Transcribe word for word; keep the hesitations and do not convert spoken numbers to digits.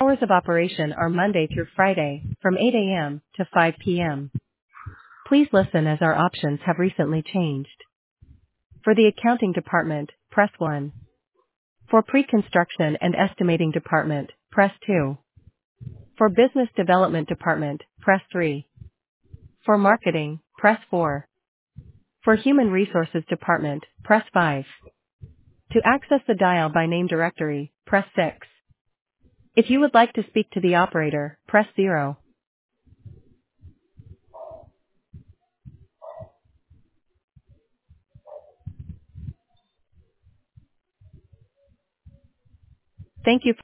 hours of operation are Monday through Friday, from eight A M to five P M Please listen as our options have recently changed. For the accounting department, press one. For pre-construction and estimating department, press two. For business development department, press three. For marketing, press four. For human resources department, press five. To access the dial by name directory, press six. If you would like to speak to the operator, press zero. Thank you.